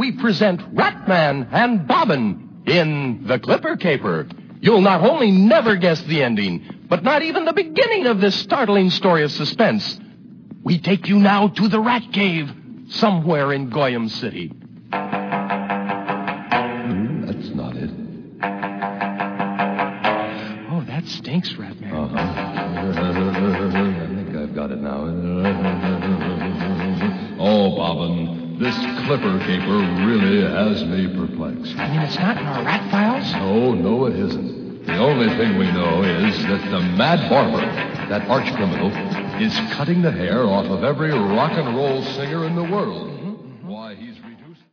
we present Ratman and Bobbin in The Clipper Caper. You'll not only never guess the ending, but not even the beginning of this startling story of suspense. We take you now to the Rat Cave, somewhere in Goyam City. That's not it. Oh, that stinks, Ratman. I think I've got it now. Oh, Bobbin, this Clipper Caper really has me perplexed. I mean, it's not in our rat files? No, it isn't. The only thing we know is that the Mad Barber, that arch criminal, is cutting the hair off of every rock and roll singer in the world.